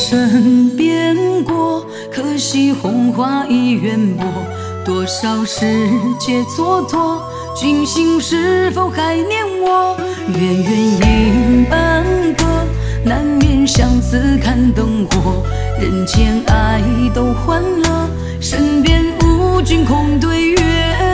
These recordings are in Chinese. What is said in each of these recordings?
身边过，可惜红花已远播。多少世界蹉跎，君心是否还念我？远远影伴歌，难免相思看灯火。人间爱都欢乐，身边无君空对月。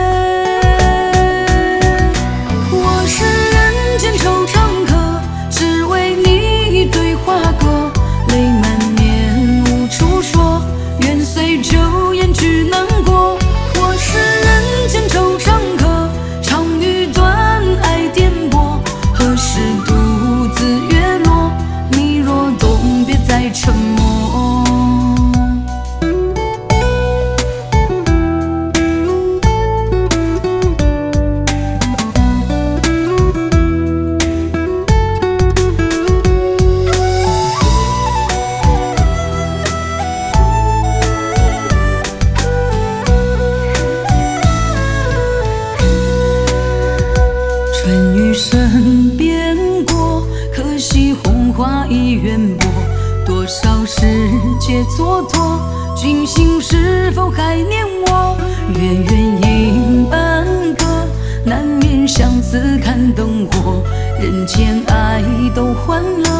我是人间惆怅客，只为你一对花歌。泪满面无处说，愿随旧颜去难过。我是人间惆怅客，长吁短爱颠簸。何时独自月落？你若懂，别再沉默。春雨身边过，可惜红花已远播。多少世界蹉跎，君心是否还念我？远远影伴歌，难免相思看灯火。人间爱都欢乐，